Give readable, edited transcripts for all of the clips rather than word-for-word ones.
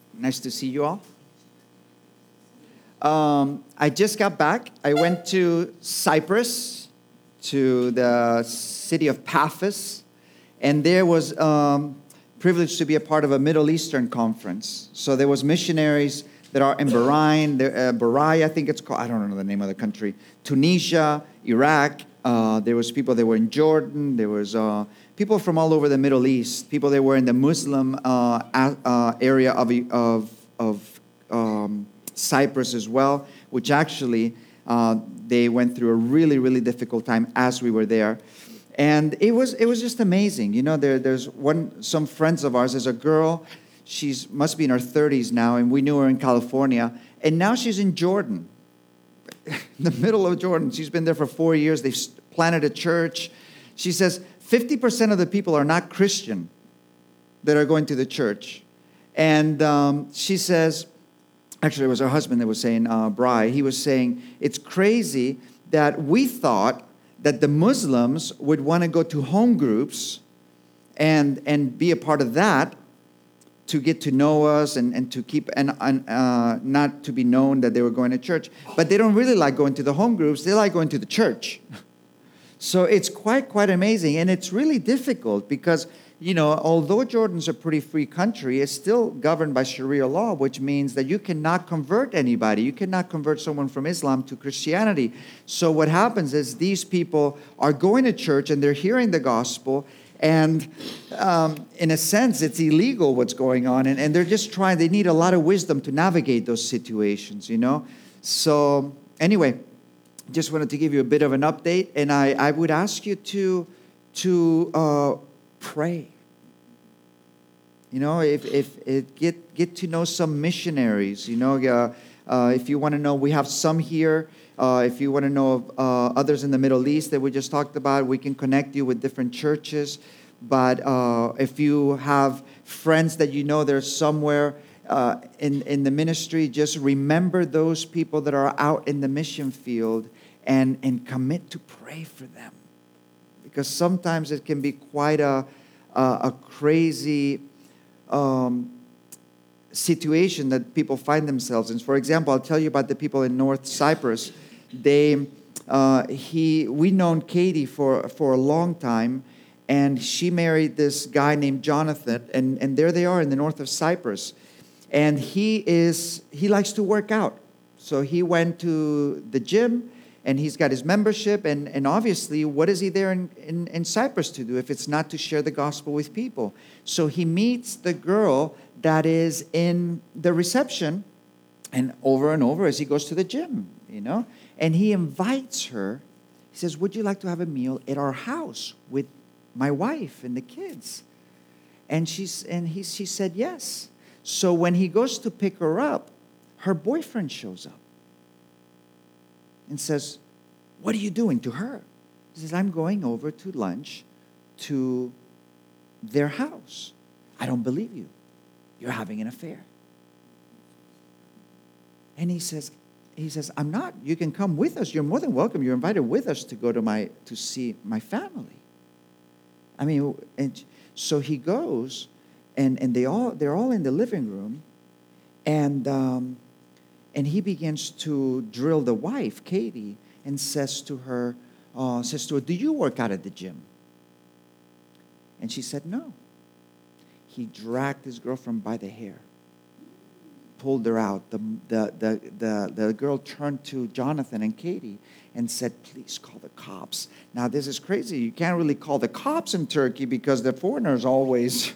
Nice to see you all. I just got back. I went to Cyprus, to the city of Paphos, and there was privileged to be a part of a Middle Eastern conference. So there was missionaries that are in Bahrain, Bahrain, I think it's called. I don't know the name of the country. Tunisia, Iraq. There was people that were in Jordan. There was people from all over the Middle East. People that were in the Muslim area of Cyprus as well, which actually they went through a really, really difficult time as we were there. And it was just amazing. You know, there's some friends of ours. There's a girl, must be in her 30s now, and we knew her in California. And now she's in Jordan, in the middle of Jordan. She's been there for 4 years. They've planted a church. She says 50% of the people are not Christian that are going to the church. And she says, actually, it was her husband that was saying, Bry, he was saying, it's crazy that we thought that the Muslims would want to go to home groups and be a part of that to get to know us and to keep, and not to be known that they were going to church. But they don't really like going to the home groups. They like going to the church. So it's quite amazing. And it's really difficult because, you know, although Jordan's a pretty free country, it's still governed by Sharia law, which means that you cannot convert anybody. You cannot convert someone from Islam to Christianity. So what happens is these people are going to church and they're hearing the gospel, and in a sense, it's illegal what's going on. And they're just they need a lot of wisdom to navigate those situations, you know. So anyway, just wanted to give you a bit of an update. And I would ask you to pray. You know, if get to know some missionaries. You know, if you want to know, we have some here. If you want to know of others in the Middle East that we just talked about, we can connect you with different churches. But if you have friends that you know they're somewhere in the ministry, just remember those people that are out in the mission field and commit to pray for them. Because sometimes it can be quite a crazy situation that people find themselves in. For example, I'll tell you about the people in North Cyprus. We've known Katie for a long time, and she married this guy named Jonathan, and there they are in the north of Cyprus. And he likes to work out. So he went to the gym, and he's got his membership, and obviously, what is he there in Cyprus to do if it's not to share the gospel with people? So he meets the girl that is in the reception, and over as he goes to the gym, you know, and he invites her. He says, would you like to have a meal at our house with my wife and the kids? And she said yes. So when he goes to pick her up, her boyfriend shows up and says, what are you doing to her? He says, I'm going over to lunch to their house. I don't believe you. You're having an affair. And he says, I'm not. You can come with us. You're more than welcome. You're invited with us to go to see my family. I mean, and so he goes, and they're all in the living room, and he begins to drill the wife, Katie, and says to her, do you work out at the gym? And she said, no. He dragged his girlfriend by the hair, pulled her out. The girl turned to Jonathan and Katie and said, please call the cops. Now, this is crazy. You can't really call the cops in Turkey because the foreigners always...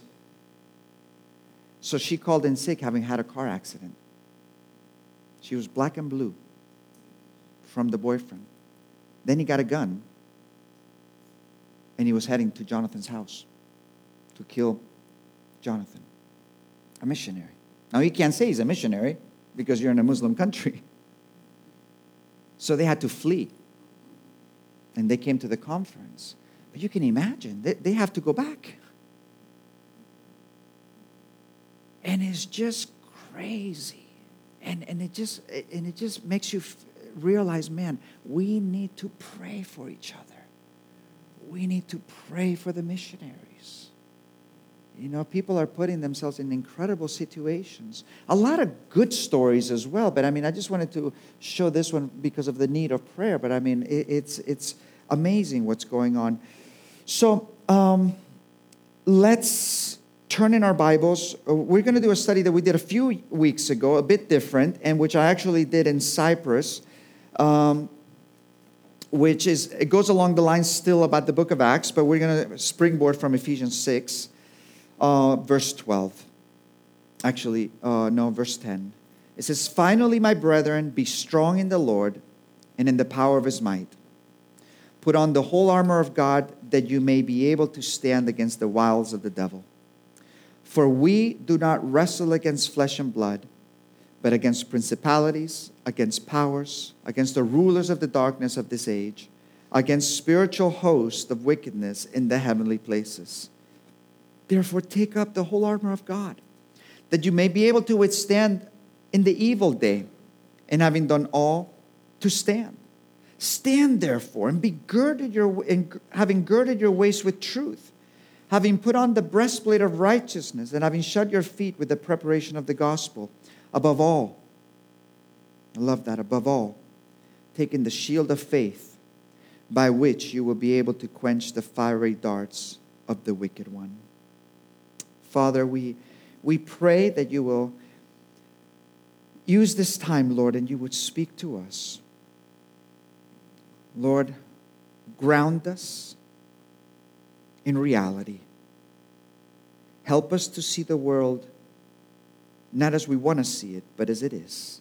So she called in sick, having had a car accident. She was black and blue from the boyfriend. Then he got a gun, and he was heading to Jonathan's house to kill Jonathan, a missionary. Now, you can't say he's a missionary because you're in a Muslim country. So they had to flee, and they came to the conference. But you can imagine, they have to go back. And it's just crazy. And it just makes you realize, man, we need to pray for each other. We need to pray for the missionaries. People are putting themselves in incredible situations. A lot of good stories as well, but I just wanted to show this one because of the need of prayer. But it's amazing what's going on. So let's turn in our Bibles. We're going to do a study that we did a few weeks ago, a bit different, and which I actually did in Cyprus, it goes along the lines still about the book of Acts, but we're going to springboard from Ephesians 6. Verse 12. Actually, no, verse 10. It says, "Finally, my brethren, be strong in the Lord and in the power of his might. Put on the whole armor of God, that you may be able to stand against the wiles of the devil. For we do not wrestle against flesh and blood, but against principalities, against powers, against the rulers of the darkness of this age, against spiritual hosts of wickedness in the heavenly places. Therefore, take up the whole armor of God, that you may be able to withstand in the evil day, and having done all, to stand. Stand therefore, and having girded your waist with truth, having put on the breastplate of righteousness, and having shod your feet with the preparation of the gospel. Above all," I love that, above all, "taking the shield of faith, by which you will be able to quench the fiery darts of the wicked one." Father, we pray that you will use this time, Lord, and you would speak to us. Lord, ground us in reality. Help us to see the world not as we want to see it, but as it is.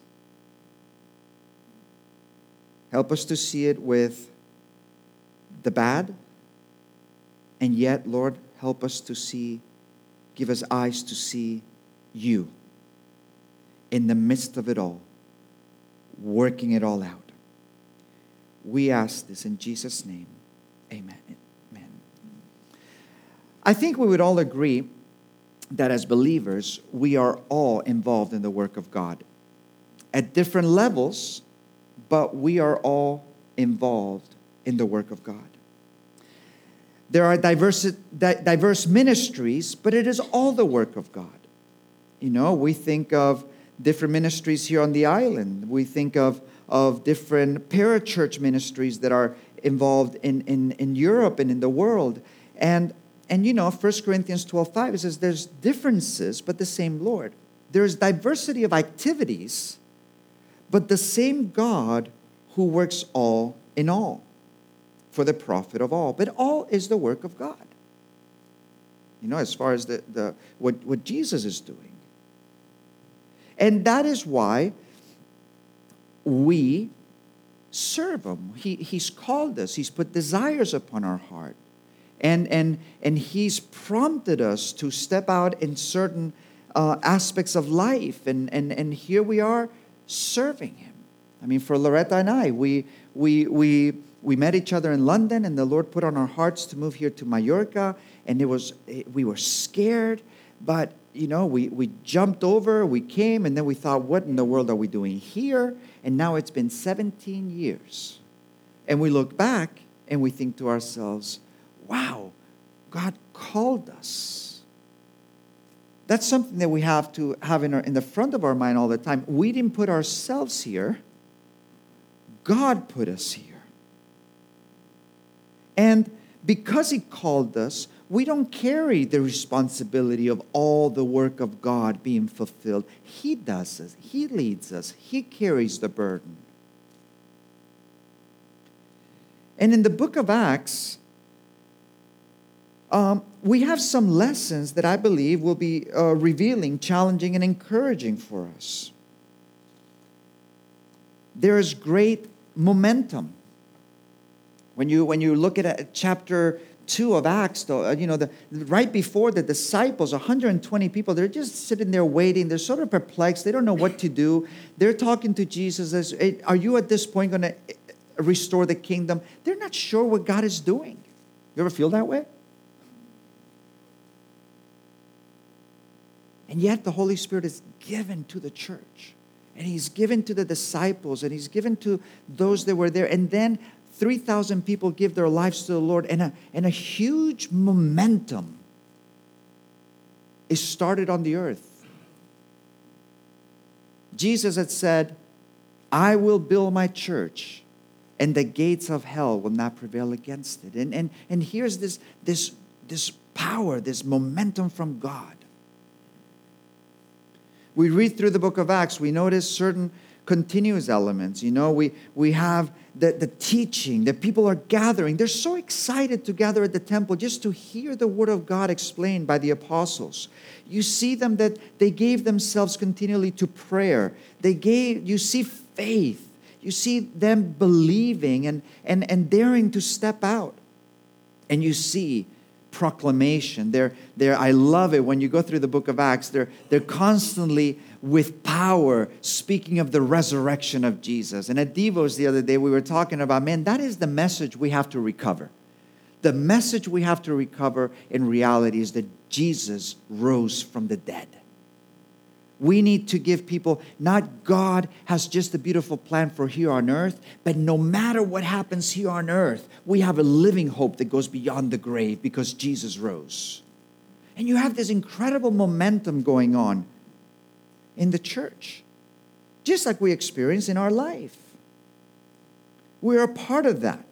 Help us to see it with the bad, and yet, Lord, help us to see, give us eyes to see you in the midst of it all, working it all out. We ask this in Jesus' name. Amen. Amen. I think we would all agree that as believers, we are all involved in the work of God at different levels, but we are all involved in the work of God. There are diverse ministries, but it is all the work of God. We think of different ministries here on the island. We think of different parachurch ministries that are involved in Europe and in the world. And 1 Corinthians 12:5, it says there's differences, but the same Lord. There's diversity of activities, but the same God who works all in all for the profit of all. But all is the work of God. As far as what Jesus is doing. And that is why we serve him. He's called us. He's put desires upon our heart. And he's prompted us to step out in certain aspects of life. And here we are serving him. For Loretta and I, we met each other in London, and the Lord put on our hearts to move here to Mallorca. And we were scared, but we jumped over, we came, and then we thought, what in the world are we doing here? And now it's been 17 years. And we look back and we think to ourselves, wow, God called us. That's something that we have to have in the front of our mind all the time. We didn't put ourselves here. God put us here. And because he called us, we don't carry the responsibility of all the work of God being fulfilled. He does it. He leads us. He carries the burden. And in the book of Acts, we have some lessons that I believe will be revealing, challenging, and encouraging for us. There is great momentum. When you look at chapter 2 of Acts, right before the disciples, 120 people, they're just sitting there waiting. They're sort of perplexed. They don't know what to do. They're talking to Jesus as, hey, are you at this point going to restore the kingdom? They're not sure what God is doing. You ever feel that way? And yet the Holy Spirit is given to the church. And he's given to the disciples. And he's given to those that were there. And then 3,000 people give their lives to the Lord, and a huge momentum is started on the earth. Jesus had said, I will build my church, and the gates of hell will not prevail against it. And here's this power, this momentum from God. We read through the book of Acts, we notice certain continuous elements. We have the teaching, the people are gathering. They're so excited to gather at the temple just to hear the word of God explained by the apostles. You see them that they gave themselves continually to prayer. You see faith. You see them believing and daring to step out. And you see proclamation. I love it when you go through the book of Acts. They're constantly with power speaking of the resurrection of Jesus. And at Devos the other day we were talking about, man, that is the message we have to recover. The message we have to recover in reality is that Jesus rose from the dead. We need to give people, not God has just a beautiful plan for here on earth, but no matter what happens here on earth, we have a living hope that goes beyond the grave because Jesus rose. And you have this incredible momentum going on in the church, just like we experience in our life. We're a part of that.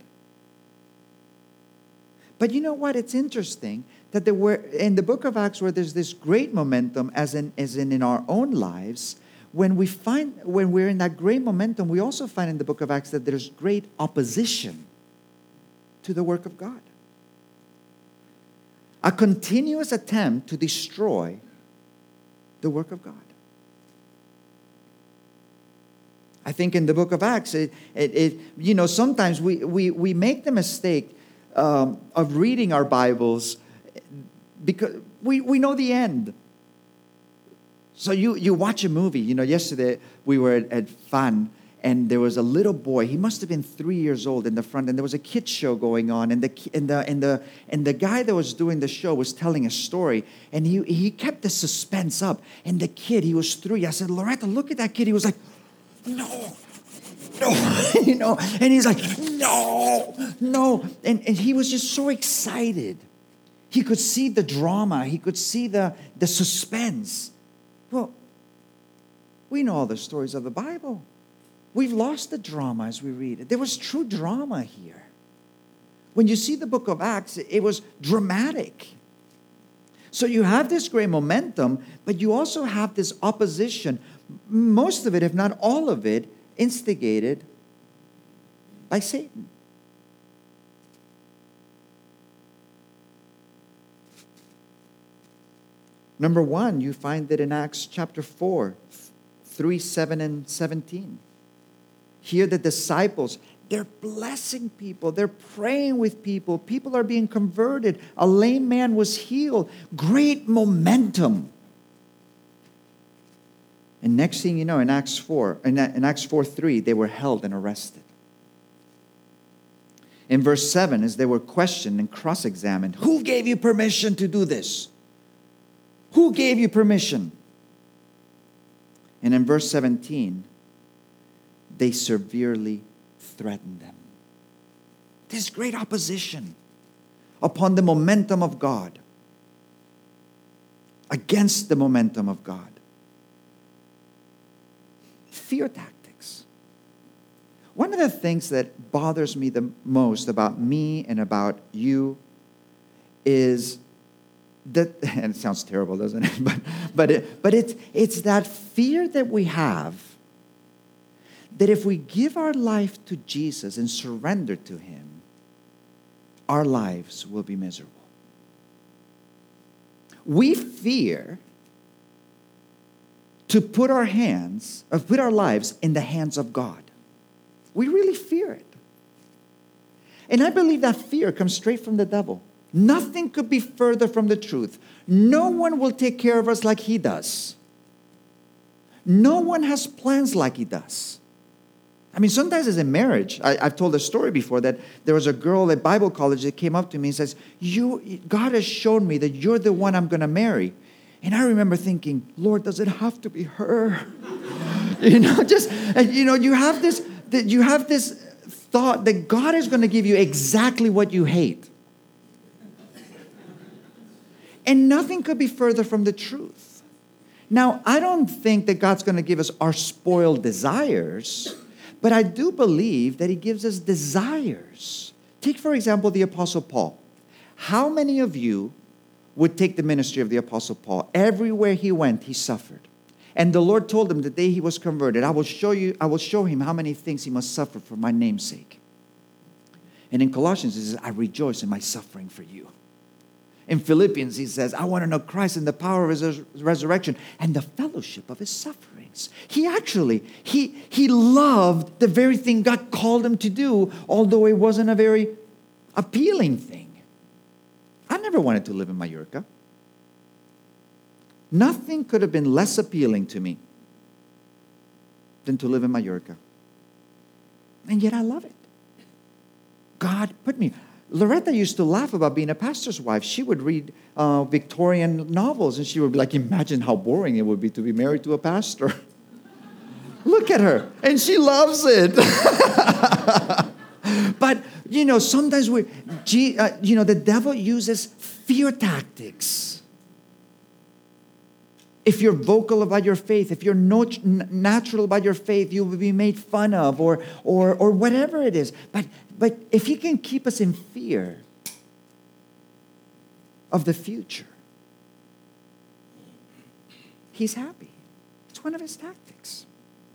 But you know what? It's interesting that there were in the book of Acts where there's this great momentum as in our own lives. When we're in that great momentum, we also find in the book of Acts that there's great opposition to the work of God. A continuous attempt to destroy the work of God. I think in the book of Acts, sometimes we make the mistake of reading our Bibles because we know the end. So you watch a movie. Yesterday we were at Fun, and there was a little boy. He must have been 3 years old in the front, and there was a kids show going on, and the guy that was doing the show was telling a story, and he kept the suspense up. And the kid, he was 3. I said, Loretta, look at that kid. He was like, no. And he's like, no. And he was just so excited. He could see the drama. He could see the suspense. Well, we know all the stories of the Bible. We've lost the drama as we read it. There was true drama here. When you see the book of Acts, it was dramatic. So you have this great momentum, but you also have this opposition. Most of it, if not all of it, instigated by Satan. Number one, you find that in Acts chapter 4, 3, 7, and 17. Here the disciples, they're blessing people. They're praying with people. People are being converted. A lame man was healed. Great momentum. And next thing you know, in Acts 4:3, they were held and arrested. In verse 7, as they were questioned and cross-examined, who gave you permission to do this? Who gave you permission? And in verse 17, they severely threatened them. This great opposition upon the momentum of God, against the momentum of God. Fear tactics. One of the things that bothers me the most about me and about you is that, and it sounds terrible, doesn't it? But it's that fear that we have that if we give our life to Jesus and surrender to Him, our lives will be miserable. We fear to put our lives in the hands of God. We really fear it. And I believe that fear comes straight from the devil. Nothing could be further from the truth. No one will take care of us like He does. No one has plans like He does. I mean, sometimes as a marriage, I've told a story before that there was a girl at Bible college that came up to me and says, God has shown me that you're the one I'm going to marry. And I remember thinking, Lord, does it have to be her? You have this thought that God is going to give you exactly what you hate. And nothing could be further from the truth. Now, I don't think that God's going to give us our spoiled desires, but I do believe that He gives us desires. Take, for example, the Apostle Paul. How many of you would take the ministry of the Apostle Paul? Everywhere he went, he suffered. And the Lord told him the day he was converted, I will show him how many things he must suffer for my name's sake. And in Colossians, he says, I rejoice in my suffering for you. In Philippians, he says, I want to know Christ and the power of His resurrection and the fellowship of His sufferings. He actually, he loved the very thing God called him to do, although it wasn't a very appealing thing. I never wanted to live in Mallorca. Nothing could have been less appealing to me than to live in Mallorca. And yet I love it. God put me. Loretta used to laugh about being a pastor's wife. She would read Victorian novels, and she would be like, imagine how boring it would be to be married to a pastor. Look at her. And she loves it. But, sometimes the devil uses fear tactics. If you're vocal about your faith, if you're natural about your faith, you will be made fun of or whatever it is. But if he can keep us in fear of the future, he's happy. It's one of his tactics.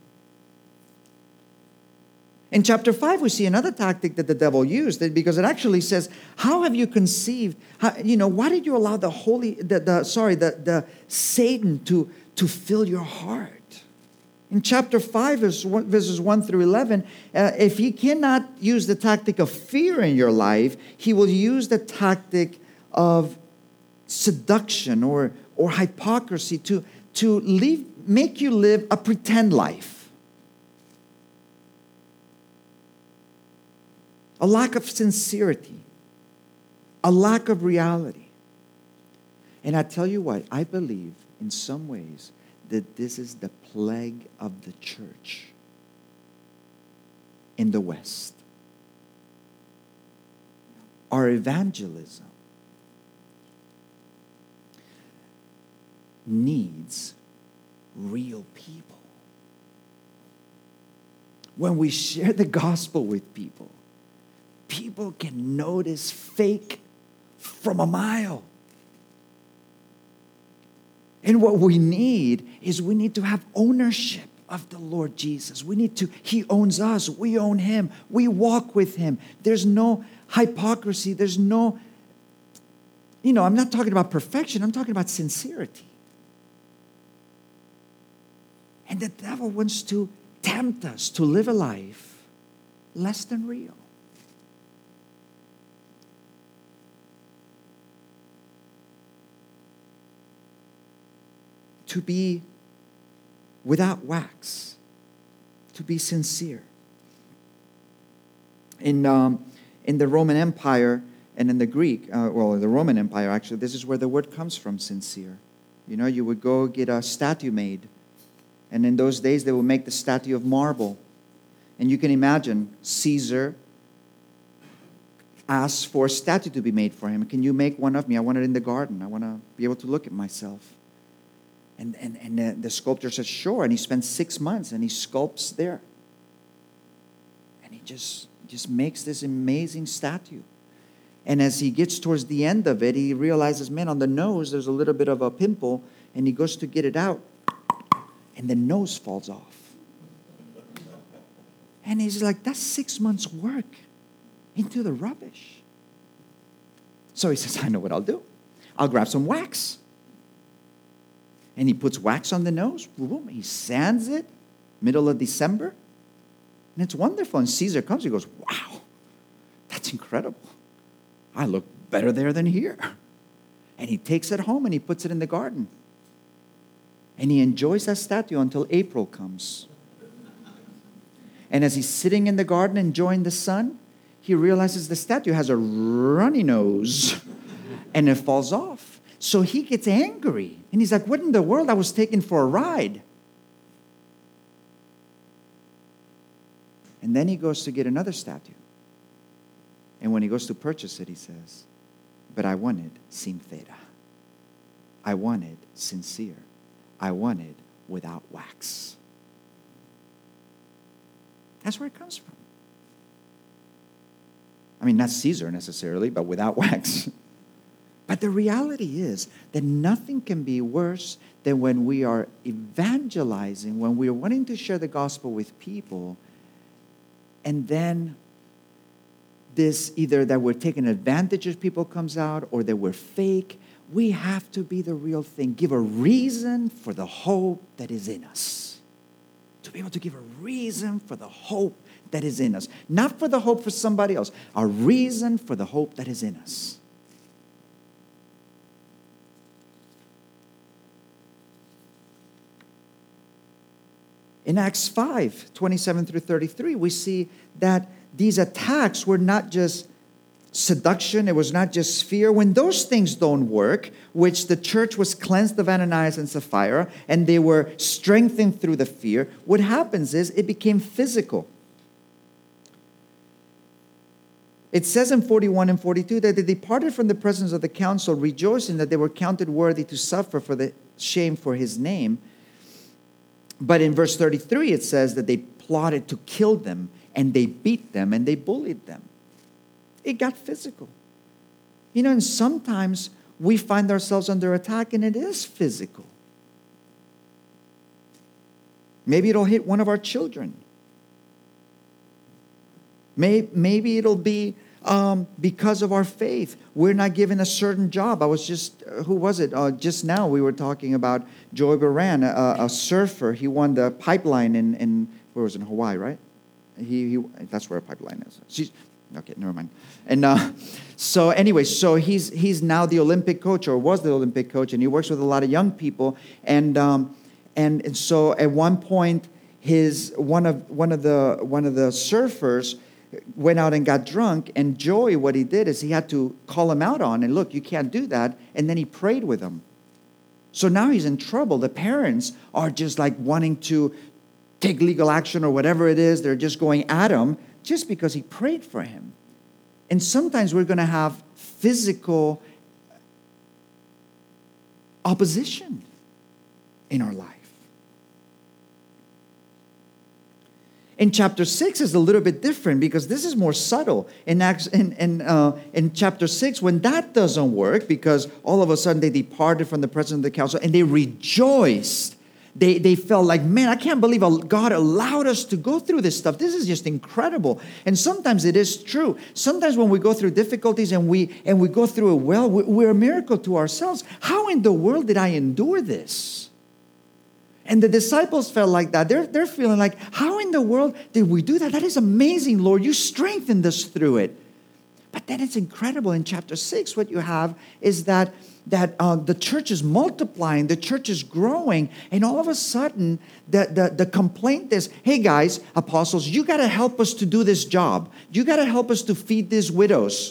In chapter 5, we see another tactic that the devil used, because it actually says, how have you conceived? Why did you allow the Satan to fill your heart? In chapter 5, verses 1 through 11, if he cannot use the tactic of fear in your life, he will use the tactic of seduction or hypocrisy to make you live a pretend life. A lack of sincerity, a lack of reality. And I tell you what, I believe in some ways that this is the plague of the church in the West. Our evangelism needs real people. When we share the gospel with people, people can notice fake from a mile. And what we need to have ownership of the Lord Jesus. He owns us, we own Him, we walk with Him. There's no hypocrisy, there's no, I'm not talking about perfection, I'm talking about sincerity. And the devil wants to tempt us to live a life less than real. To be without wax, to be sincere. In the Roman Empire and in the Greek, the Roman Empire actually, this is where the word comes from, sincere. You would go get a statue made, and in those days they would make the statue of marble. And you can imagine Caesar asked for a statue to be made for him. Can you make one of me? I want it in the garden. I want to be able to look at myself. And the sculptor says, sure. And he spends 6 months and he sculpts there. And he just makes this amazing statue. And as he gets towards the end of it, he realizes, man, on the nose, there's a little bit of a pimple. And he goes to get it out. And the nose falls off. And he's like, that's 6 months' work into the rubbish. So he says, I know what I'll do. I'll grab some wax. And he puts wax on the nose. Boom, he sands it, middle of December. And it's wonderful. And Caesar comes, he goes, wow, that's incredible. I look better there than here. And he takes it home and he puts it in the garden. And he enjoys that statue until April comes. And as he's sitting in the garden enjoying the sun, he realizes the statue has a runny nose. And it falls off. So he gets angry. And he's like, what in the world? I was taken for a ride. And then he goes to get another statue. And when he goes to purchase it, he says, but I wanted sincera. I want it sincere. I want it without wax. That's where it comes from. I mean, not Caesar necessarily, but without wax. But the reality is that nothing can be worse than when we are evangelizing, when we are wanting to share the gospel with people, and then this either that we're taking advantage of people comes out or that we're fake. We have to be the real thing. Give a reason for the hope that is in us. To be able to give a reason for the hope that is in us. Not for the hope for somebody else. A reason for the hope that is in us. In Acts 5, 27 through 33, we see that these attacks were not just seduction, it was not just fear. When those things don't work, which the church was cleansed of Ananias and Sapphira, and they were strengthened through the fear, what happens is it became physical. It says in 41 and 42 that they departed from the presence of the council, rejoicing that they were counted worthy to suffer for the shame for his name. But in verse 33, it says that they plotted to kill them, and they beat them, and they bullied them. It got physical. You know, and sometimes we find ourselves under attack, and it is physical. Maybe it'll hit one of our children. Maybe it'll be because of our faith. We're not given a certain job. I was just, who was it? Just now we were talking about Joey Baran, a surfer. He won the pipeline in where was it, in Hawaii, right? He that's where a pipeline is. Okay, never mind. And so anyway, so he's now the Olympic coach, or was the Olympic coach, and he works with a lot of young people. And so at one point, one of the surfers went out and got drunk, and Joey, what he did is he had to call him out on, and look, you can't do that, and then he prayed with him. So now he's in trouble. The parents are just like wanting to take legal action or whatever it is. They're just going at him just because he prayed for him. And sometimes we're going to have physical opposition in our life. In chapter 6 is a little bit different because this is more subtle. In chapter 6, when that doesn't work, because all of a sudden they departed from the presence of the council and they rejoiced. They felt like, man, I can't believe God allowed us to go through this stuff. This is just incredible. And sometimes it is true. Sometimes when we go through difficulties and we go through it well, we're a miracle to ourselves. How in the world did I endure this? And the disciples felt like that. They're feeling like, how in the world did we do that? That is amazing, Lord. You strengthened us through it. But then it's incredible. In chapter 6, what you have is that the church is multiplying, the church is growing, and all of a sudden, the complaint is, hey guys, apostles, you got to help us to do this job. You got to help us to feed these widows.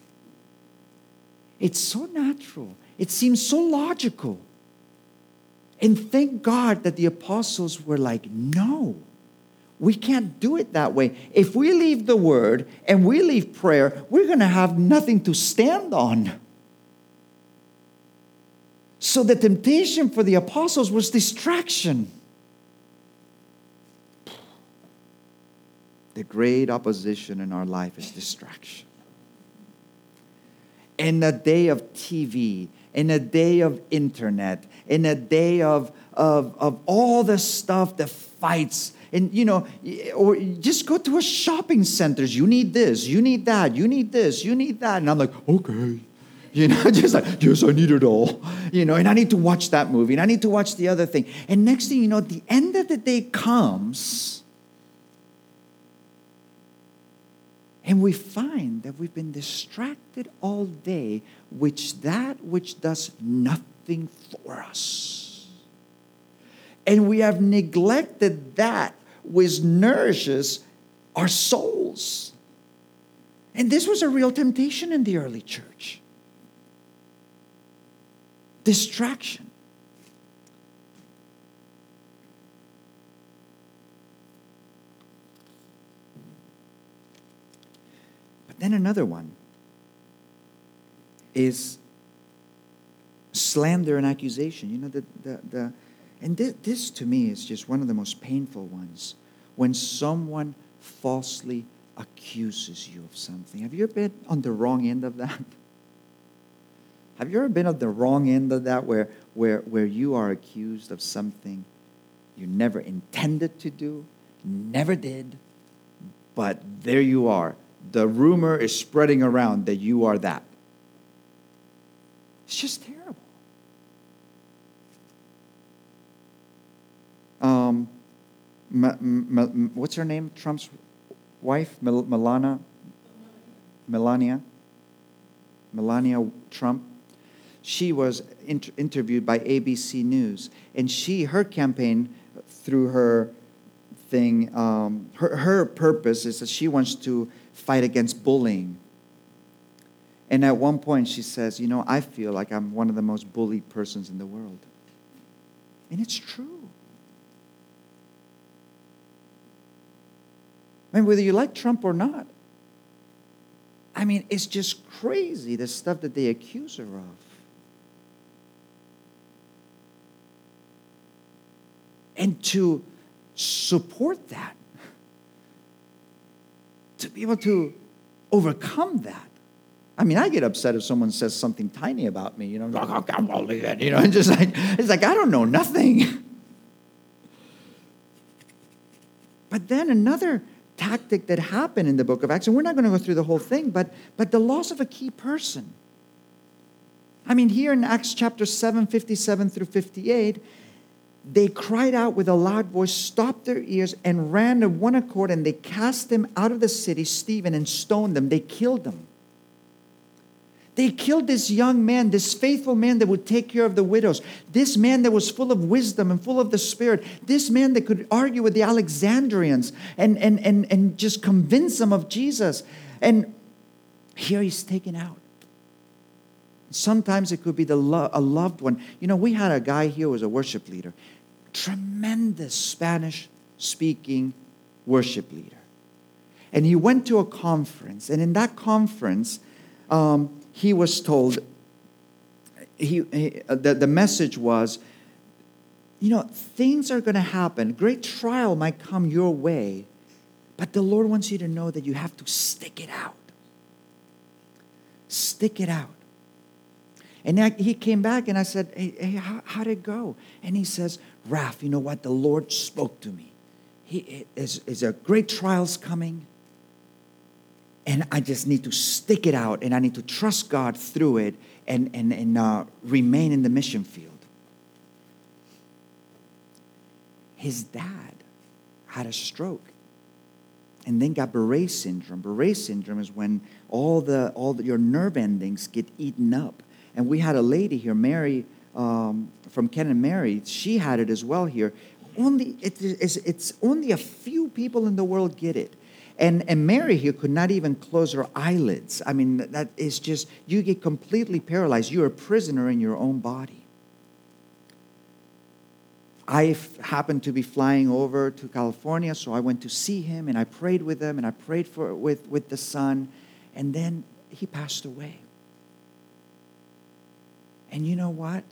It's so natural. It seems so logical. And thank God that the apostles were like, no, we can't do it that way. If we leave the word and we leave prayer, we're going to have nothing to stand on. So the temptation for the apostles was distraction. The great opposition in our life is distraction. In a day of TV, in a day of internet, in a day of all the stuff, the fights, and or just go to a shopping centers. You need this, you need that, you need this, you need that. And I'm like, okay. Just like, yes, I need it all. And I need to watch that movie, and I need to watch the other thing. And next thing you know, the end of the day comes, and we find that we've been distracted all day, which does nothing for us. And we have neglected that which nourishes our souls. And this was a real temptation in the early church. Distraction. But then another one is slander and accusation. And this to me is just one of the most painful ones. When someone falsely accuses you of something. Have you ever been on the wrong end of that? Have you ever been on the wrong end of that where you are accused of something you never intended to do, never did, but there you are. The rumor is spreading around that you are that. It's just terrible. What's her name? Trump's wife, Melania Trump. She was interviewed by ABC News, and her campaign through her thing, her purpose is that she wants to fight against bullying. And at one point she says, I feel like I'm one of the most bullied persons in the world. And it's true. I mean, whether you like Trump or not, I mean, it's just crazy, the stuff that they accuse her of. And to support that, to be able to overcome that. I mean, I get upset if someone says something tiny about me, like, I can't believe it, and just like, it's like, I don't know nothing. But then another tactic that happened in the book of Acts, and we're not going to go through the whole thing, but the loss of a key person. I mean, here in Acts chapter 7, 57 through 58, they cried out with a loud voice, stopped their ears, and ran of one accord, and they cast him out of the city, Stephen, and stoned them. They killed him. They killed this young man, this faithful man that would take care of the widows, this man that was full of wisdom and full of the Spirit, this man that could argue with the Alexandrians and just convince them of Jesus. And here he's taken out. Sometimes it could be a loved one. We had a guy here who was a worship leader. Tremendous Spanish-speaking worship leader. And he went to a conference. And in that conference, he was told, the message was, things are going to happen. Great trial might come your way. But the Lord wants you to know that you have to stick it out. Stick it out. And he came back and I said, hey, how'd it go? And he says, Raph, you know what? The Lord spoke to me. Is there great trials coming? And I just need to stick it out. And I need to trust God through it and remain in the mission field. His dad had a stroke and then got Beret syndrome. Beret syndrome is when all your nerve endings get eaten up. And we had a lady here, Mary, from Ken and Mary. She had it as well here. It's only a few people in the world get it. And Mary here could not even close her eyelids. I mean, that is just, you get completely paralyzed. You're a prisoner in your own body. I happened to be flying over to California, so I went to see him, and I prayed with him, and I prayed with the son, and then he passed away. And you know what?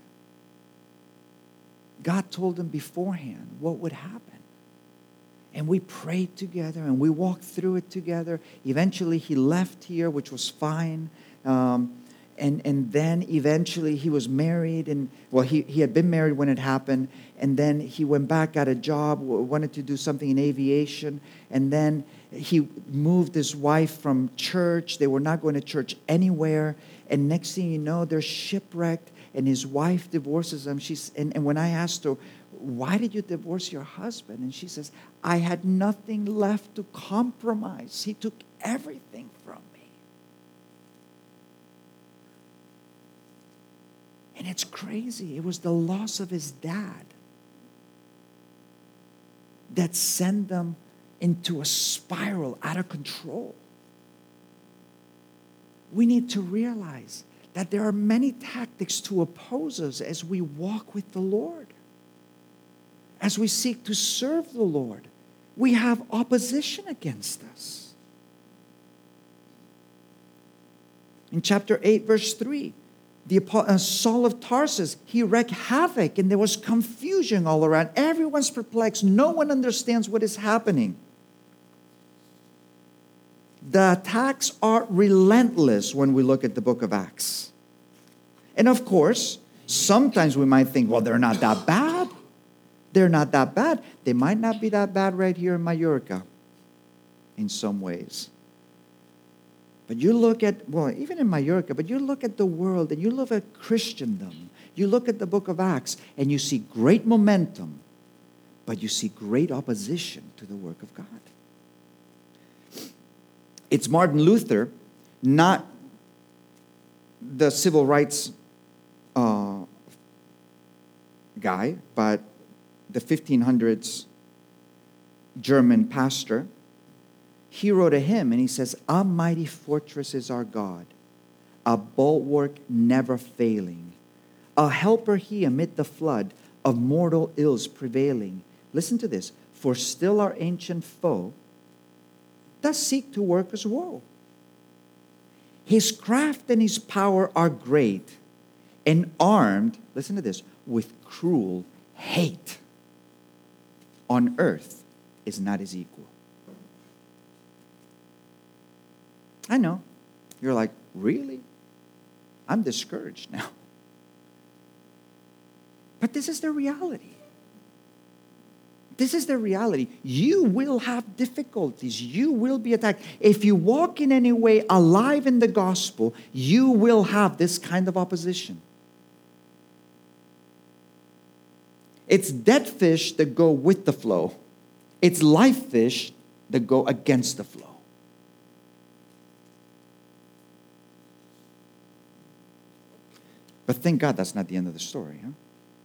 God told him beforehand what would happen. And we prayed together and we walked through it together. Eventually he left here, which was fine. And then eventually he was married. And well, he had been married when it happened. And then he went back, got a job, wanted to do something in aviation. And then he moved his wife from church. They were not going to church anywhere. And next thing you know, they're shipwrecked. And his wife divorces him. And when I asked her, why did you divorce your husband? And she says, I had nothing left to compromise. He took everything from me. And it's crazy. It was the loss of his dad that sent them into a spiral out of control. We need to realize that there are many tactics to oppose us as we walk with the Lord. As we seek to serve the Lord, we have opposition against us. In chapter 8, verse 3, Saul of Tarsus, he wreaked havoc, and there was confusion all around. Everyone's perplexed. No one understands what is happening. The attacks are relentless when we look at the book of Acts. And of course, sometimes we might think, well, they're not that bad. They're not that bad. They might not be that bad right here in Mallorca in some ways. But you look at, well, even in Mallorca, but you look at the world and you look at Christendom. You look at the book of Acts and you see great momentum, but you see great opposition to the work of God. It's Martin Luther, not the civil rights guy, but the 1500s German pastor. He wrote a hymn and he says, "A mighty fortress is our God, a bulwark never failing, a helper he amid the flood of mortal ills prevailing." Listen to this. "For still our ancient foe does seek to work us woe. His craft and his power are great, and armed," listen to this, "with cruel hate. On earth is not his equal." I know. You're like, really? I'm discouraged now. But this is the reality. This is the reality. You will have difficulties. You will be attacked. If you walk in any way alive in the gospel, you will have this kind of opposition. It's dead fish that go with the flow. It's live fish that go against the flow. But thank God that's not the end of the story. Huh?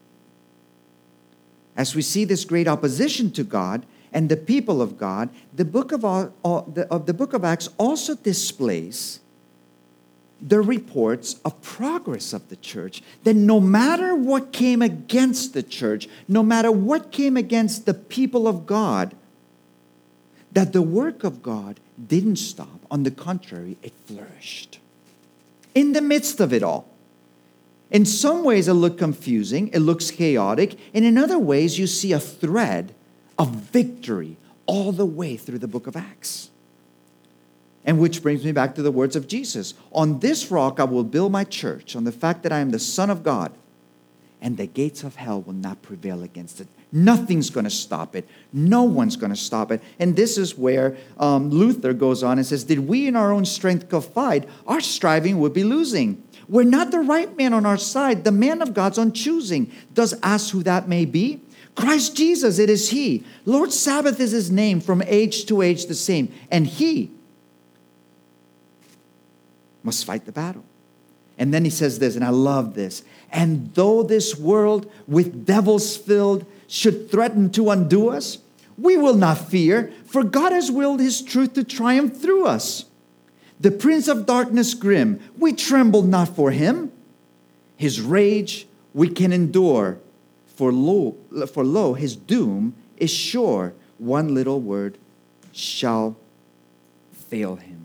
As we see this great opposition to God and the people of God, the book of Acts also displays the reports of progress of the church. That no matter what came against the church, no matter what came against the people of God, that the work of God didn't stop. On the contrary, it flourished. In the midst of it all. In some ways, it looks confusing, it looks chaotic, and in other ways, you see a thread of victory all the way through the book of Acts. And which brings me back to the words of Jesus. "On this rock I will build my church, on the fact that I am the Son of God, and the gates of hell will not prevail against it." Nothing's going to stop it. No one's going to stop it. And this is where Luther goes on and says, "Did we in our own strength confide, our striving would be losing. We're not the right man on our side, the man of God's own choosing. Does ask who that may be? Christ Jesus, it is he. Lord Sabbath is his name, from age to age the same. And he must fight the battle." And then he says this, and I love this. "And though this world with devils filled should threaten to undo us, we will not fear, for God has willed his truth to triumph through us. The prince of darkness grim, we tremble not for him. His rage we can endure, for lo, his doom is sure. One little word shall fail him."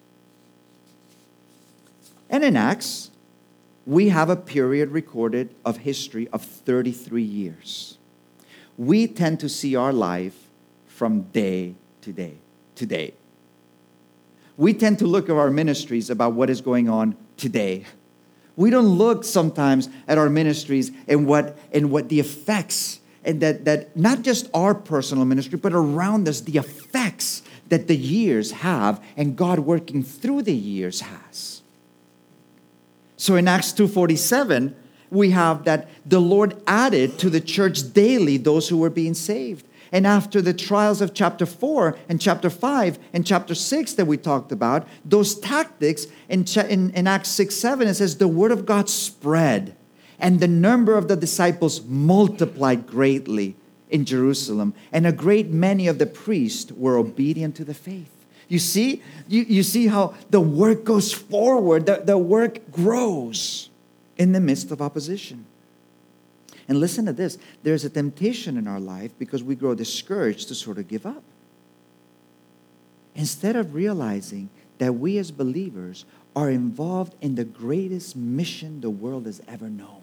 And in Acts, we have a period recorded of history of 33 years. We tend to see our life from day to day, today. We tend to look at our ministries about what is going on today. We don't look sometimes at our ministries and what the effects, and that not just our personal ministry, but around us, the effects that the years have and God working through the years has. So in Acts 2:47, we have that the Lord added to the church daily those who were being saved. And after the trials of chapter 4 and chapter 5 and chapter 6 that we talked about, those tactics in Acts 6:7, it says the word of God spread and the number of the disciples multiplied greatly in Jerusalem, and a great many of the priests were obedient to the faith. You see? You see how the work goes forward, the work grows in the midst of opposition. And listen to this. There's a temptation in our life because we grow discouraged to sort of give up. Instead of realizing that we as believers are involved in the greatest mission the world has ever known.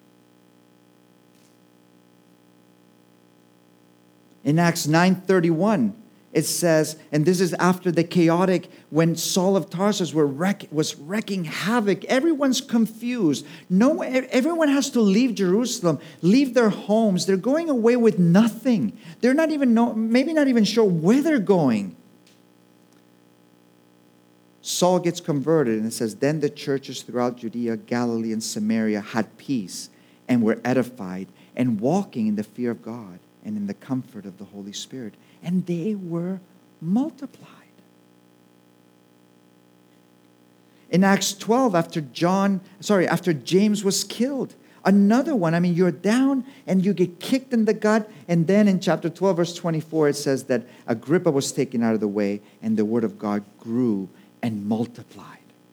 In Acts 9:31, it says, and this is after the chaotic, when Saul of Tarsus was wrecking havoc. Everyone's confused. Everyone has to leave Jerusalem, leave their homes. They're going away with nothing. They're maybe not even sure where they're going. Saul gets converted, and it says, then the churches throughout Judea, Galilee, and Samaria had peace and were edified and walking in the fear of God and in the comfort of the Holy Spirit. And they were multiplied. In Acts 12, after James was killed, another one, you're down and you get kicked in the gut. And then in chapter 12, verse 24, it says that Agrippa was taken out of the way and the word of God grew and multiplied.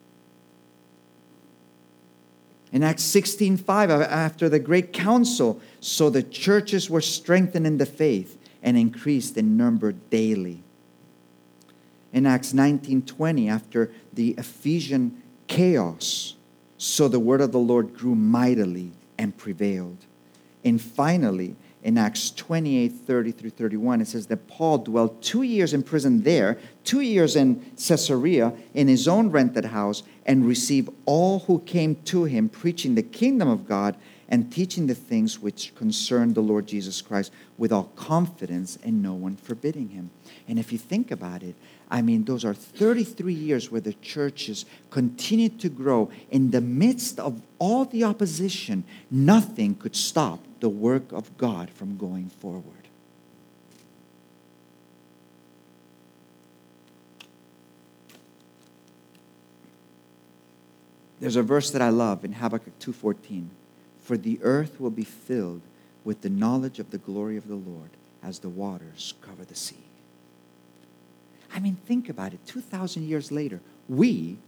In Acts 16:5, after the great council, so the churches were strengthened in the faith and increased in number daily. In Acts 19:20, after the Ephesian chaos, so the word of the Lord grew mightily and prevailed. And finally, in Acts 28:30 through 31, it says that Paul dwelt 2 years in prison there, 2 years in Caesarea, in his own rented house, and received all who came to him, preaching the kingdom of God and teaching the things which concern the Lord Jesus Christ with all confidence and no one forbidding him. And if you think about it, those are 33 years where the churches continued to grow. In the midst of all the opposition, nothing could stop the work of God from going forward. There's a verse that I love in Habakkuk 2:14. For the earth will be filled with the knowledge of the glory of the Lord as the waters cover the sea. Think about it. 2,000 years later, we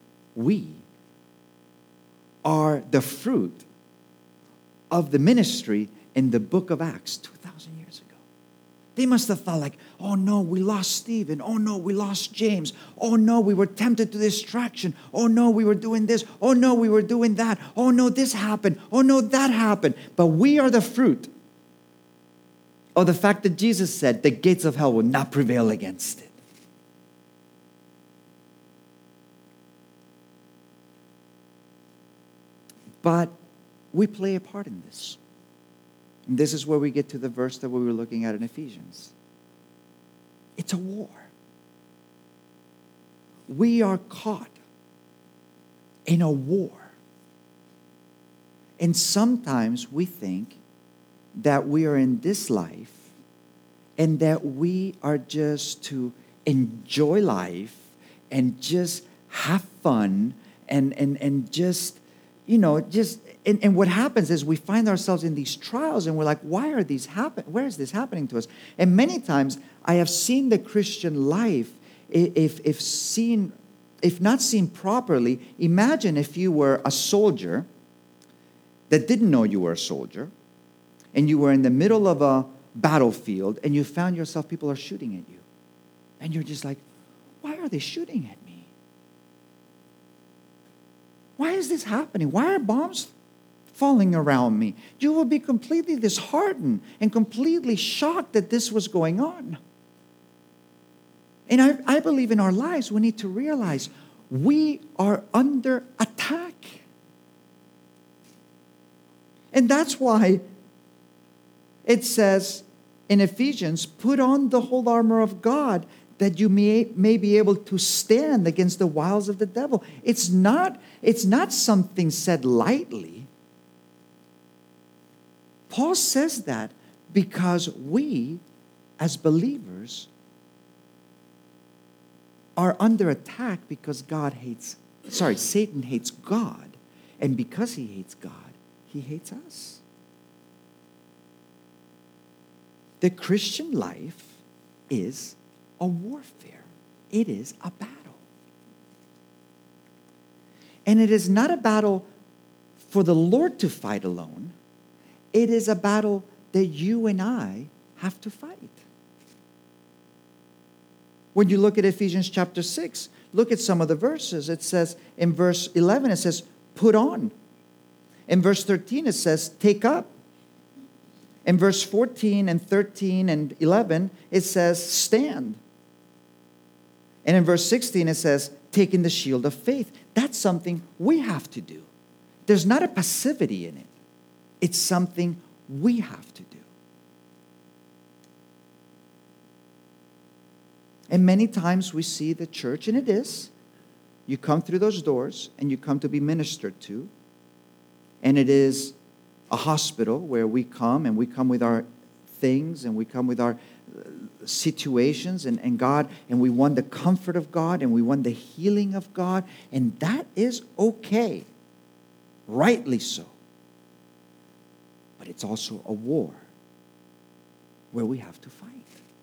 are the fruit of the ministry in the book of Acts 2,000 years ago. They must have thought oh no, we lost Stephen. Oh no, we lost James. Oh no, we were tempted to distraction. Oh no, we were doing this. Oh no, we were doing that. Oh no, this happened. Oh no, that happened. But we are the fruit of the fact that Jesus said the gates of hell will not prevail against it. But we play a part in this. And this is where we get to the verse that we were looking at in Ephesians. It's a war. We are caught in a war. And sometimes we think that we are in this life and that we are just to enjoy life and just have fun and just, and what happens is we find ourselves in these trials and we're like, why is this happening to us? And many times I have seen the Christian life, if not seen properly, imagine if you were a soldier that didn't know you were a soldier and you were in the middle of a battlefield and you found yourself, people are shooting at you. And you're just like, why are they shooting at me? Why is this happening? Why are bombs falling around me? You will be completely disheartened and completely shocked that this was going on. And I believe in our lives we need to realize we are under attack. And that's why it says in Ephesians, put on the whole armor of God that you may be able to stand against the wiles of the devil. It's not something said lightly. Paul says that because we, as believers, are under attack because Satan hates God. And because he hates God, he hates us. The Christian life is a warfare. It is a battle. And it is not a battle for the Lord to fight alone. It is a battle that you and I have to fight. When you look at Ephesians chapter 6, Look at some of the verses. It says, in verse 11, it says, put on. In verse 13, it says, take up. In verse 14 and 13 and 11, it says, stand. And in verse 16, it says, taking the shield of faith. That's something we have to do. There's not a passivity in it. It's something we have to do. And many times we see the church, and it is, you come through those doors and you come to be ministered to, and it is a hospital where we come and we come with our things and we come with our situations and God, and we want the comfort of God and we want the healing of God, and that is okay, rightly so. But it's also a war where we have to fight.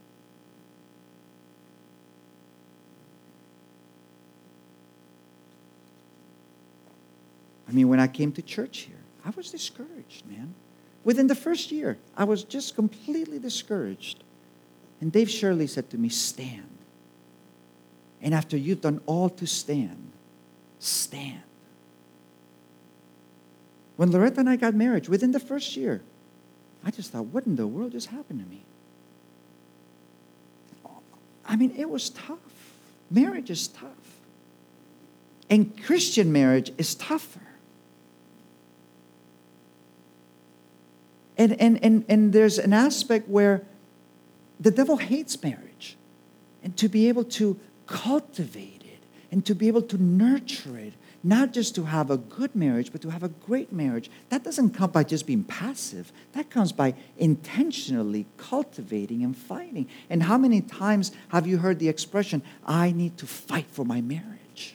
I mean, when I came to church here, I was discouraged, man. Within the first year, I was just completely discouraged. And Dave Shirley said to me, stand. And after you've done all to stand, stand. When Loretta and I got married, within the first year, I just thought, what in the world just happened to me? I mean, it was tough. Marriage is tough. And Christian marriage is tougher. And there's an aspect where the devil hates marriage. And to be able to cultivate it and to be able to nurture it, not just to have a good marriage, but to have a great marriage, that doesn't come by just being passive. That comes by intentionally cultivating and fighting. And how many times have you heard the expression, I need to fight for my marriage?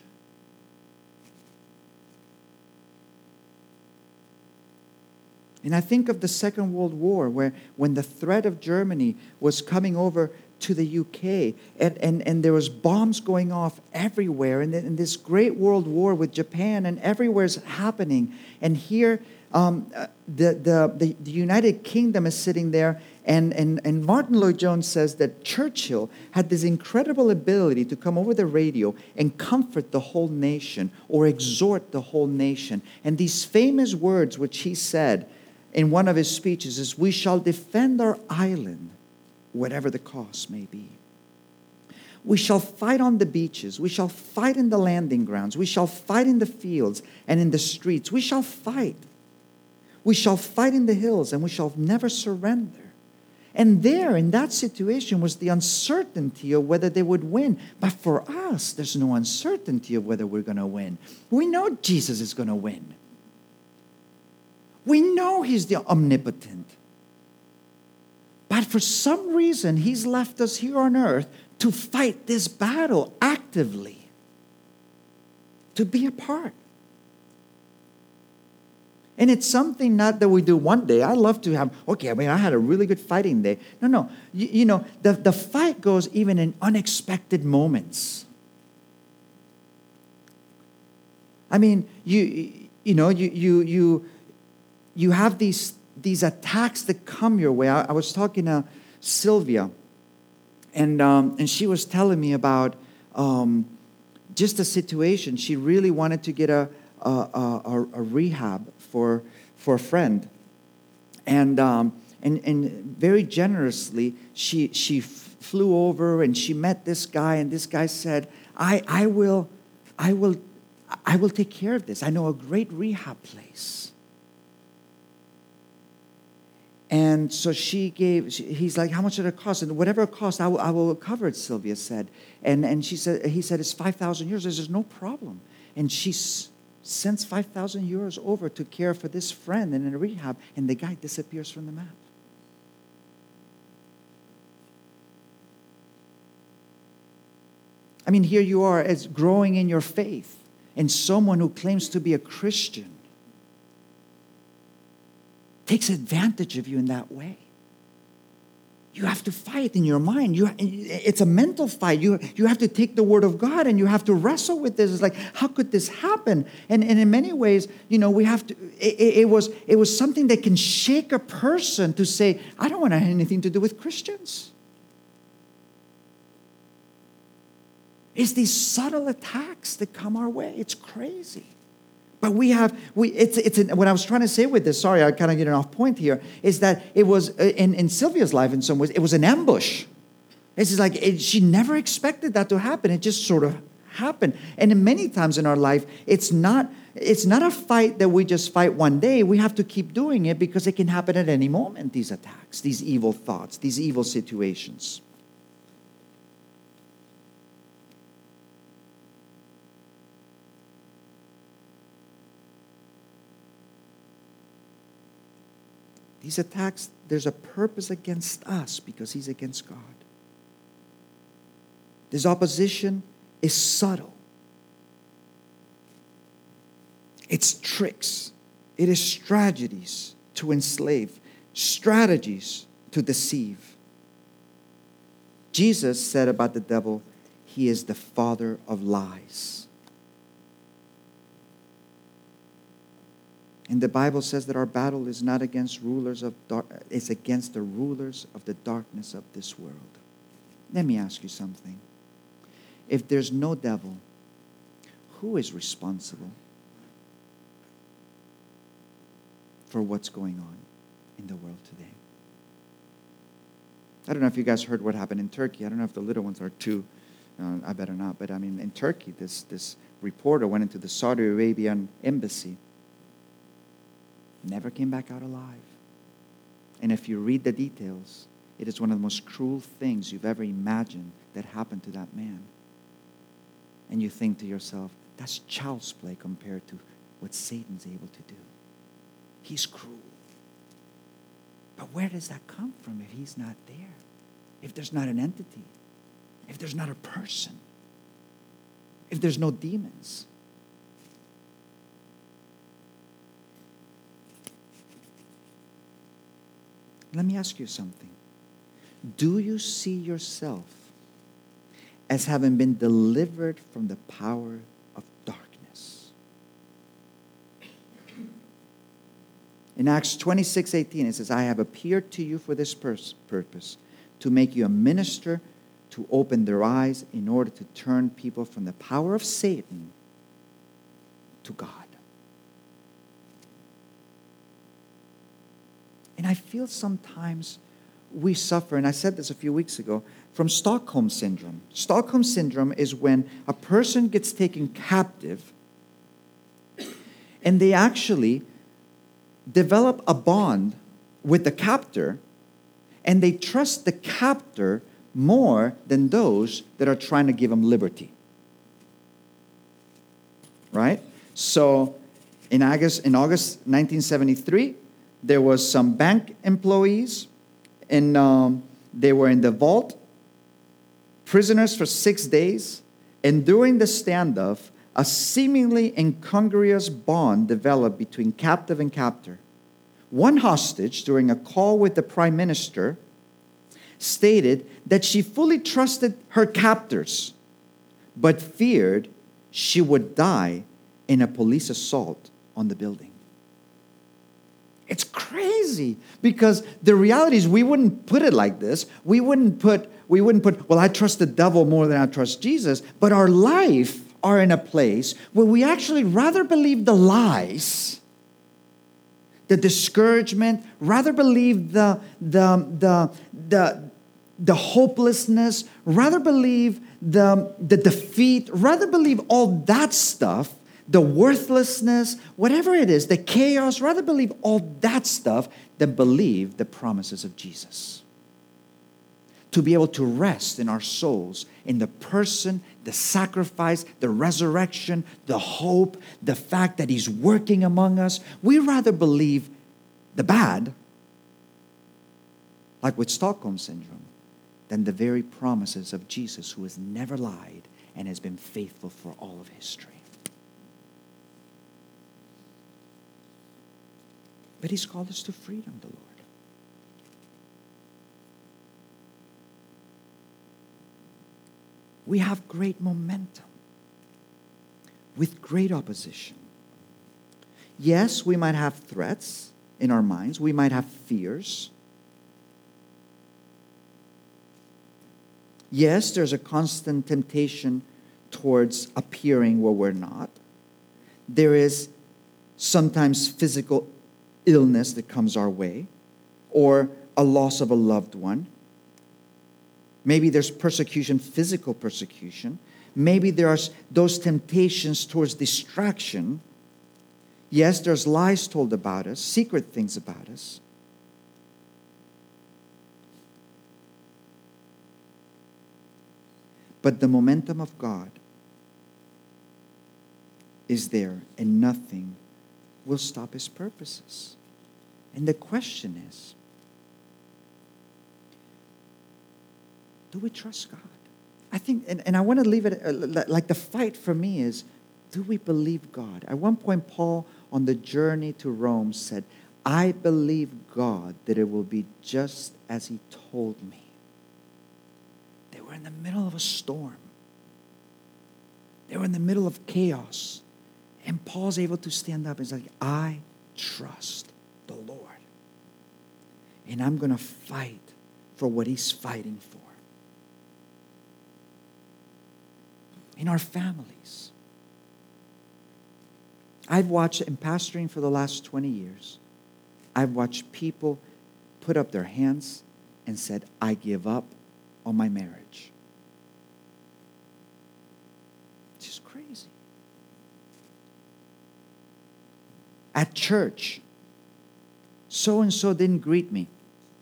And I think of the Second World War, where when the threat of Germany was coming over to the UK, and there was bombs going off everywhere, and this great world war with Japan, and everywhere's happening. And here, the United Kingdom is sitting there, and Martin Lloyd-Jones says that Churchill had this incredible ability to come over the radio and comfort the whole nation or exhort the whole nation. And these famous words which he said in one of his speeches is, we shall defend our island, whatever the cost may be. We shall fight on the beaches. We shall fight in the landing grounds. We shall fight in the fields and in the streets. We shall fight. We shall fight in the hills, and we shall never surrender. And there, in that situation, was the uncertainty of whether they would win. But for us, there's no uncertainty of whether we're going to win. We know Jesus is going to win. We know He's the omnipotent. But for some reason, He's left us here on earth to fight this battle actively, to be a part. And it's something not that we do one day. I love to have, I had a really good fighting day. No. You know, the fight goes even in unexpected moments. I mean, you have these attacks that come your way. I was talking to Sylvia, and she was telling me about just a situation. She really wanted to get a rehab for a friend, and very generously she flew over and she met this guy, and this guy said, I will take care of this. I know a great rehab place. And so he's like, how much did it cost? And whatever it costs, I will cover it, Sylvia said. And he said, it's 5,000 euros. There's no problem. And she sends 5,000 euros over to care for this friend in a rehab, and the guy disappears from the map. I mean, here you are as growing in your faith, and someone who claims to be a Christian takes advantage of you in that way. You have to fight in your mind. It's a mental fight. You have to take the Word of God and you have to wrestle with this. It's like, how could this happen? And in many ways, we have to. It was something that can shake a person to say, I don't want to have anything to do with Christians. It's these subtle attacks that come our way. It's crazy. But what I was trying to say with this, sorry, I kind of getting off point here, is that it was, in Sylvia's life in some ways, it was an ambush. It's just like, she never expected that to happen. It just sort of happened. And in many times in our life, it's not a fight that we just fight one day. We have to keep doing it because it can happen at any moment, these attacks, these evil thoughts, these evil situations. These attacks, there's a purpose against us because he's against God. This opposition is subtle. It's tricks. It is strategies to enslave, strategies to deceive. Jesus said about the devil, he is the father of lies. And the Bible says that our battle is not against rulers of darkness, it's against the rulers of the darkness of this world. Let me ask you something. If there's no devil, who is responsible for what's going on in the world today? I don't know if you guys heard what happened in Turkey. I don't know if the little ones are too, I better not. But I mean, in Turkey, this reporter went into the Saudi Arabian embassy. Never came back out alive. And if you read the details, it is one of the most cruel things you've ever imagined that happened to that man. And you think to yourself, that's child's play compared to what Satan's able to do. He's cruel. But where does that come from if he's not there? If there's not an entity? If there's not a person? If there's no demons? Let me ask you something. Do you see yourself as having been delivered from the power of darkness? In Acts 26:18, it says, I have appeared to you for this purpose, to make you a minister, to open their eyes in order to turn people from the power of Satan to God. And I feel sometimes we suffer, and I said this a few weeks ago, from Stockholm Syndrome. Stockholm Syndrome is when a person gets taken captive and they actually develop a bond with the captor and they trust the captor more than those that are trying to give them liberty. Right? So in August 1973, there was some bank employees, and they were in the vault, prisoners for 6 days. And during the standoff, a seemingly incongruous bond developed between captive and captor. One hostage, during a call with the prime minister, stated that she fully trusted her captors, but feared she would die in a police assault on the building. It's crazy because the reality is we wouldn't put it like this. We wouldn't put, well, I trust the devil more than I trust Jesus. But our life are in a place where we actually rather believe the lies, the discouragement, rather believe the hopelessness, rather believe the defeat, rather believe all that stuff, the worthlessness, whatever it is, the chaos, rather believe all that stuff than believe the promises of Jesus. To be able to rest in our souls, in the person, the sacrifice, the resurrection, the hope, the fact that he's working among us. We rather believe the bad, like with Stockholm Syndrome, than the very promises of Jesus, who has never lied and has been faithful for all of history. But he's called us to freedom, the Lord. We have great momentum with great opposition. Yes, we might have threats in our minds. We might have fears. Yes, there's a constant temptation towards appearing where we're not. There is sometimes physical illness that comes our way, or a loss of a loved one. Maybe there's persecution, physical persecution. Maybe there are those temptations towards distraction. Yes, there's lies told about us, secret things about us. But the momentum of God is there, and nothing will stop His purposes. And the question is, do we trust God? I think, and I want to leave it, like the fight for me is, do we believe God? At one point, Paul, on the journey to Rome, said, I believe God that it will be just as He told me. They were in the middle of a storm. They were in the middle of chaos. And Paul's able to stand up and say, I trust the Lord. And I'm going to fight for what He's fighting for. In our families. I've watched, in pastoring for the last 20 years, I've watched people put up their hands and said, I give up on my marriage. It's just crazy. At church, so-and-so didn't greet me.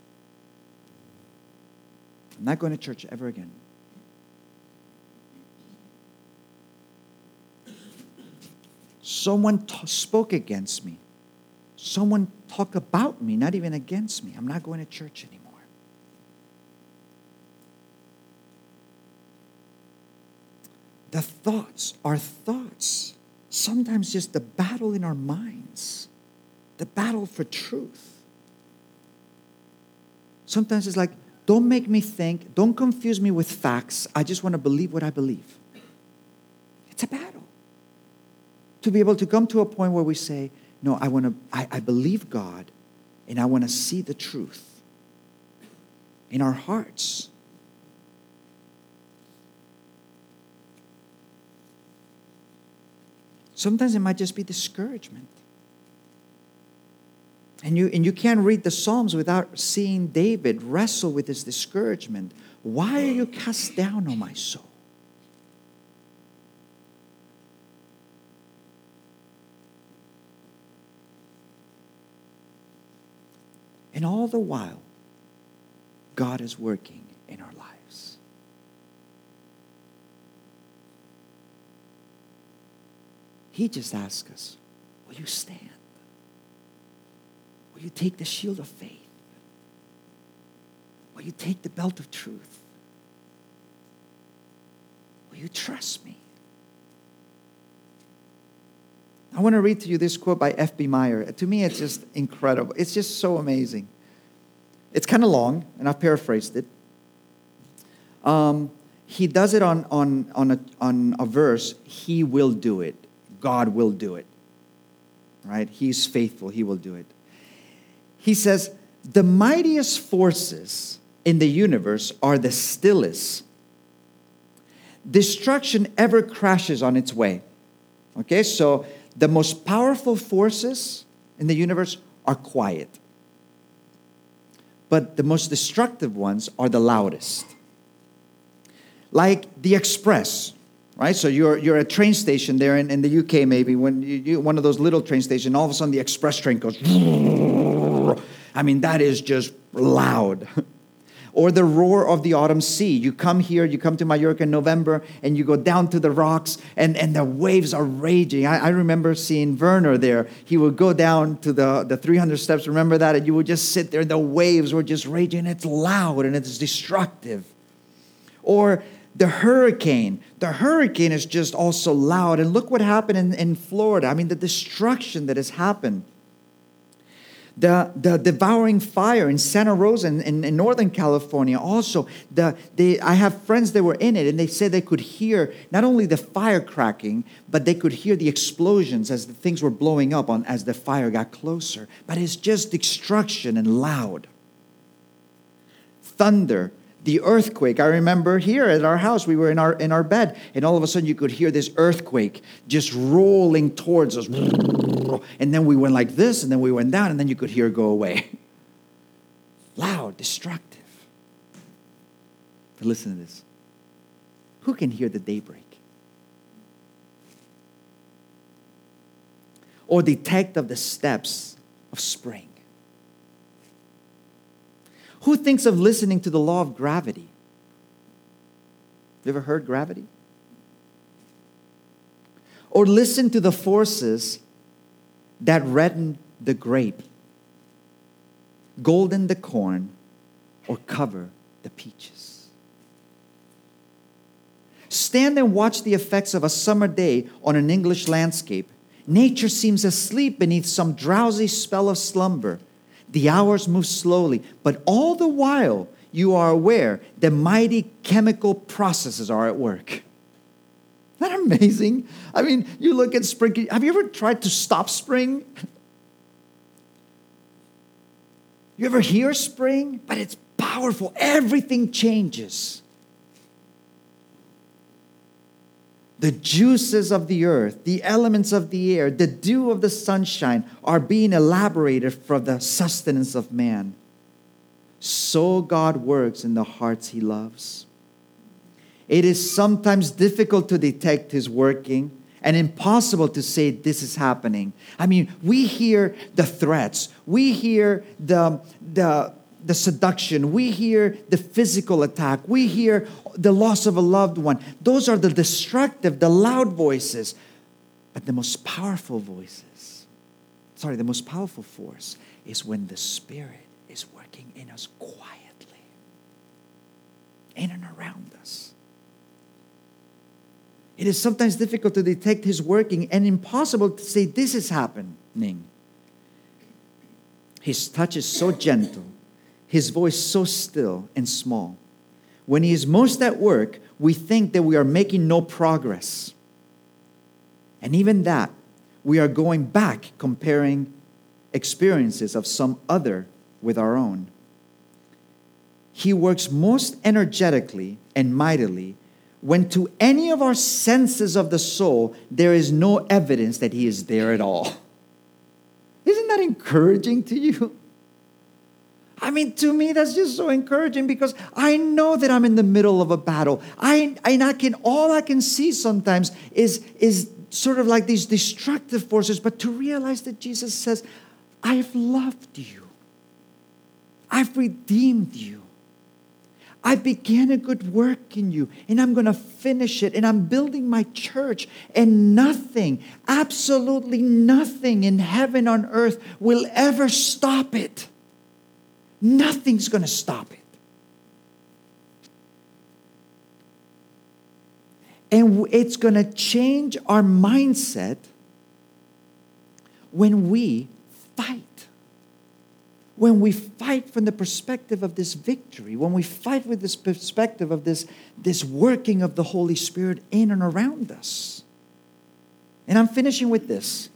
I'm not going to church ever again. Someone spoke against me. Someone talked about me, not even against me. I'm not going to church anymore. The thoughts, our thoughts, sometimes just the battle in our minds, the battle for truth. Sometimes it's like, don't make me think, don't confuse me with facts. I just want to believe what I believe. It's a battle. To be able to come to a point where we say, no, I believe God, and I want to see the truth in our hearts. Sometimes it might just be discouragement. And you can't read the Psalms without seeing David wrestle with his discouragement. Why are you cast down, O my soul? And all the while, God is working in our lives. He just asks us, will you stand? Will you take the shield of faith? Will you take the belt of truth? Will you trust me? I want to read to you this quote by F.B. Meyer. To me, it's just incredible. It's just so amazing. It's kind of long, and I've paraphrased it. He does it on a verse, He will do it. God will do it. Right? He's faithful. He will do it. He says, the mightiest forces in the universe are the stillest. Destruction ever crashes on its way. Okay, so the most powerful forces in the universe are quiet. But the most destructive ones are the loudest. Like the express, right? So you're at a train station there in the UK maybe, when you one of those little train stations, all of a sudden the express train goes, I mean, that is just loud. Or the roar of the autumn sea. You come here, you come to Mallorca in November, and you go down to the rocks, and the waves are raging. I remember seeing Werner there. He would go down to the 300 steps, remember that? And you would just sit there, and the waves were just raging. It's loud, and it's destructive. Or the hurricane. The hurricane is just also loud. And look what happened in Florida. I mean, the destruction that has happened. The devouring fire in Santa Rosa in Northern California also. I have friends that were in it, and they said they could hear not only the fire cracking, but they could hear the explosions as the things were blowing up as the fire got closer. But it's just destruction and loud. Thunder. The earthquake. I remember here at our house, we were in our bed, and all of a sudden you could hear this earthquake just rolling towards us. And then we went like this, and then we went down, and then you could hear it go away. Loud, destructive. But listen to this. Who can hear the daybreak? Or detect of the steps of spring? Who thinks of listening to the law of gravity? You ever heard gravity? Or listen to the forces that redden the grape, golden the corn, or cover the peaches? Stand and watch the effects of a summer day on an English landscape. Nature seems asleep beneath some drowsy spell of slumber. The hours move slowly, but all the while you are aware that mighty chemical processes are at work. Isn't that amazing? I mean, you look at spring. Have you ever tried to stop spring? You ever hear spring? But it's powerful. Everything changes. The juices of the earth, the elements of the air, the dew of the sunshine are being elaborated for the sustenance of man. So God works in the hearts He loves. It is sometimes difficult to detect His working and impossible to say this is happening. I mean, we hear the threats. We hear the seduction. We hear the physical attack. We hear the loss of a loved one. Those are the destructive, the loud voices. But the most powerful the most powerful force is when the Spirit is working in us quietly, in and around us. It is sometimes difficult to detect His working and impossible to say this is happening. His touch is so gentle, His voice so still and small. When He is most at work, we think that we are making no progress. And even that, we are going back comparing experiences of some other with our own. He works most energetically and mightily when to any of our senses of the soul, there is no evidence that He is there at all. Isn't that encouraging to you? I mean, to me, that's just so encouraging because I know that I'm in the middle of a battle. All I can see sometimes is sort of like these destructive forces, but to realize that Jesus says, I've loved you. I've redeemed you. I began a good work in you, and I'm going to finish it, and I'm building my church, and nothing, absolutely nothing in heaven on earth will ever stop it. Nothing's going to stop it. And it's going to change our mindset when we fight. When we fight from the perspective of this victory, when we fight with this perspective of this working of the Holy Spirit in and around us. And I'm finishing with this.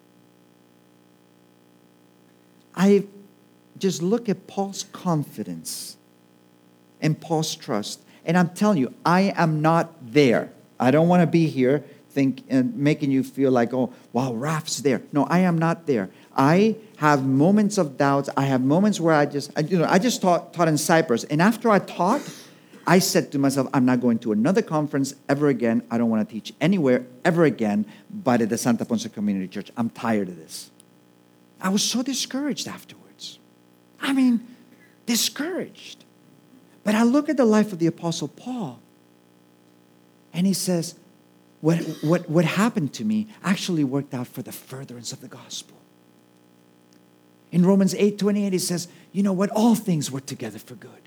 I just look at Paul's confidence and Paul's trust. And I'm telling you, I am not there. I don't want to be here making you feel like, oh, wow, Raf's there. No, I am not there. I have moments of doubts. I have moments where I just taught in Cyprus. And after I taught, I said to myself, I'm not going to another conference ever again. I don't want to teach anywhere ever again but at the Santa Ponsa Community Church. I'm tired of this. I was so discouraged afterwards. I mean, discouraged. But I look at the life of the Apostle Paul, and he says, what happened to me actually worked out for the furtherance of the gospel. In Romans 8:28, he says, you know what? All things work together for good.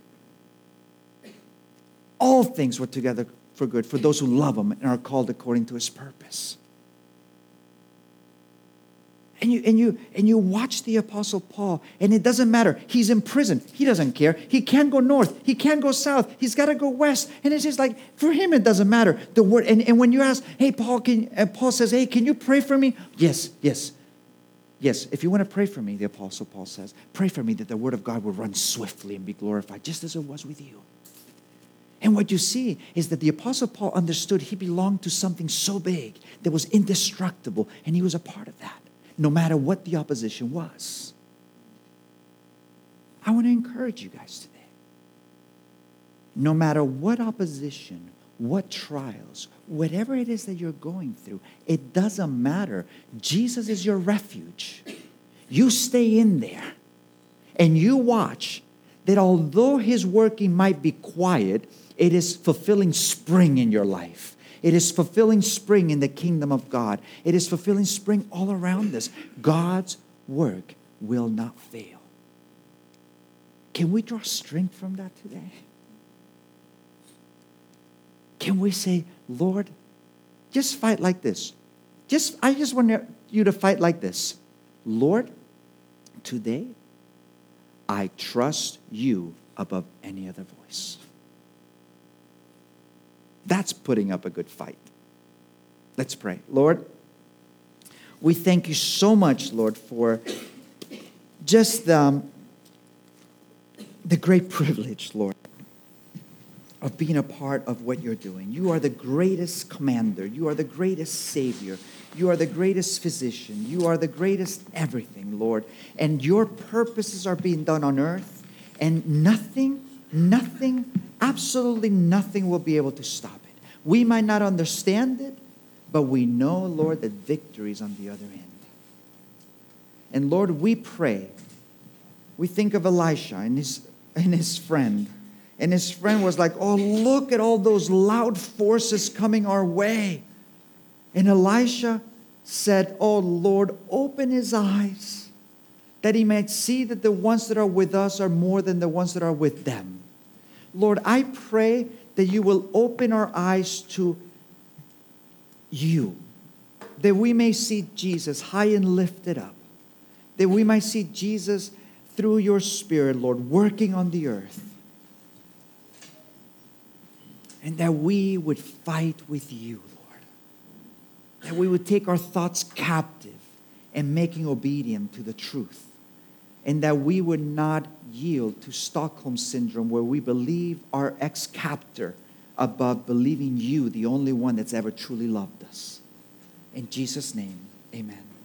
All things work together for good for those who love Him and are called according to His purpose. And you watch the Apostle Paul, and it doesn't matter. He's in prison. He doesn't care. He can't go north. He can't go south. He's got to go west. And it's just like, for him, it doesn't matter. The word. And when you ask, hey, Paul, Paul says, hey, can you pray for me? Yes. If you want to pray for me, the Apostle Paul says, pray for me that the word of God will run swiftly and be glorified, just as it was with you. And what you see is that the Apostle Paul understood he belonged to something so big that was indestructible, and he was a part of that, no matter what the opposition was. I want to encourage you guys today. No matter what opposition, what trials, whatever it is that you're going through, it doesn't matter. Jesus is your refuge. You stay in there and you watch that although his working might be quiet, it is fulfilling spring in your life. It is fulfilling spring in the kingdom of God. It is fulfilling spring all around us. God's work will not fail. Can we draw strength from that today? Can we say, Lord, just fight like this. I just want you to fight like this. Lord, today, I trust you above any other voice. That's putting up a good fight. Let's pray. Lord, we thank you so much, Lord, for just the great privilege, Lord, of being a part of what you're doing. You are the greatest commander. You are the greatest savior. You are the greatest physician. You are the greatest everything, Lord. And your purposes are being done on earth, and nothing, absolutely nothing will be able to stop it. We might not understand it, but we know, Lord, that victory is on the other end. And Lord, we pray. We think of Elisha and his friend. And his friend was like, oh, look at all those loud forces coming our way. And Elisha said, oh, Lord, open his eyes that he might see that the ones that are with us are more than the ones that are with them. Lord, I pray that you will open our eyes to you, that we may see Jesus high and lifted up, that we might see Jesus through your Spirit, Lord, working on the earth. And that we would fight with you, Lord. That we would take our thoughts captive and making obedient to the truth. And that we would not yield to Stockholm Syndrome, where we believe our ex-captor above believing you, the only one that's ever truly loved us. In Jesus' name, amen.